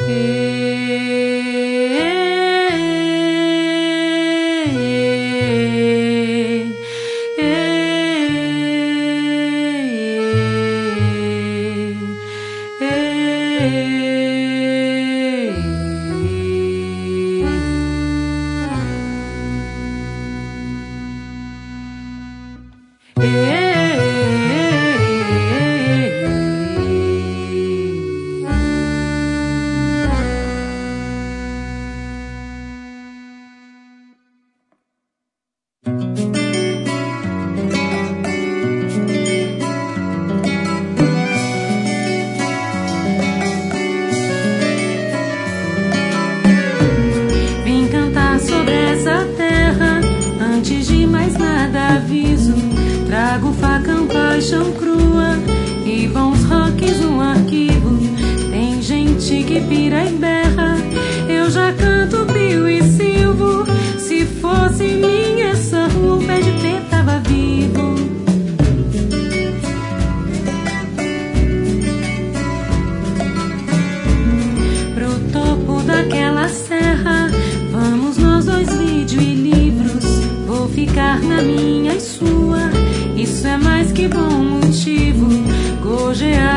Trago facão, paixão crua e bons rocks no arquivo. Tem gente que pira e berra, eu já canto, pio e silvo. Se fosse minha essa rua, o pé de pé tava vivo. Pro topo daquela serra, vamos nós dois, vídeo e livros. Vou ficar na minha e sua, isso é mais que bom motivo. Gorjear